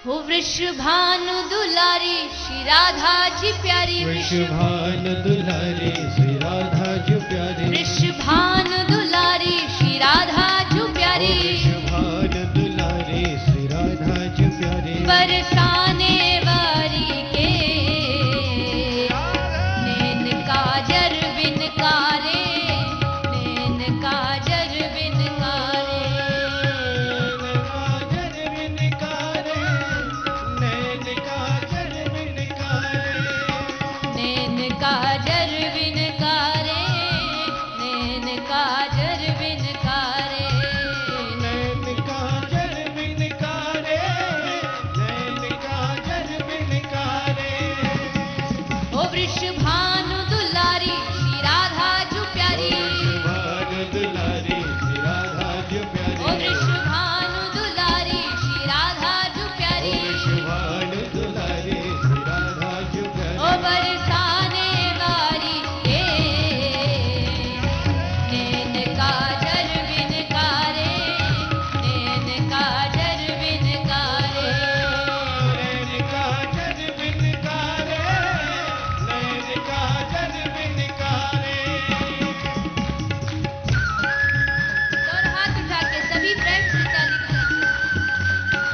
हो वृषभानु दुलारी श्री राधा जी प्यारी, वृषभानु दुलारी श्री राधा जी प्यारी, वृषभानु दुलारी श्री राधा जी प्यारी, वृषभानु दुलारी श्री राधा जी प्यारी, बरसाने वारी के नैन काजर बिन कारे, नैन काजर बिन कारे, नैन काजर बिन कारे, नैन काजर बिन कारे, नैन काजर बिन कारे, नैन काजर बिन कारे, नैन काजर बिन कारे, ओ वृषभानु दुलारी श्री राधा जी प्यारी, वृषभानु दुलारी श्री राधा जी प्यारी, ओ वृषभानु दुलारी श्री राधा जी प्यारी, वृषभानु दुलारी श्री राधा जी प्यारी, ओ बरसाने वारी के नैन काजर बिन कारे, नैन काजर बिन कारे, नैन काजर बिन कारे, नैन काजर बिन कारे। और हाथ उठा के सभी प्रेम से ताली बजाइए।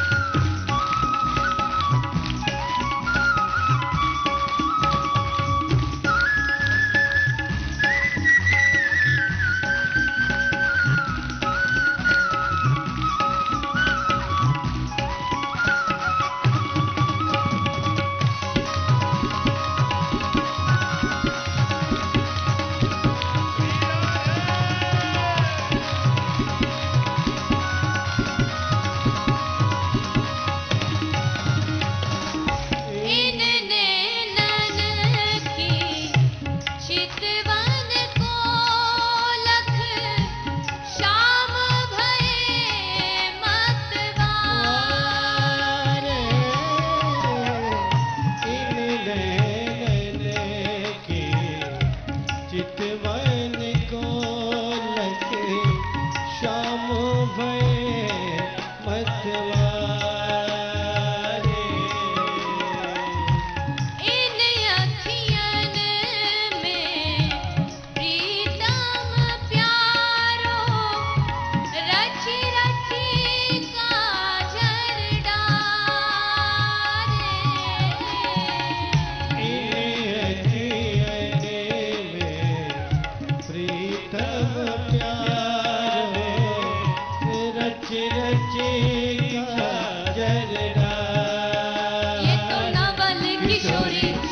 इन नैनन की चितवन को लख श्याम भये मतवार, इन नैन की चितवन को लख श्याम भये मतवारे, इन अखियन में प्रीतम प्यारो रच रच काजर डारे, प्रीतम प्यारो रच रच काजर ये तो नवल किशोरी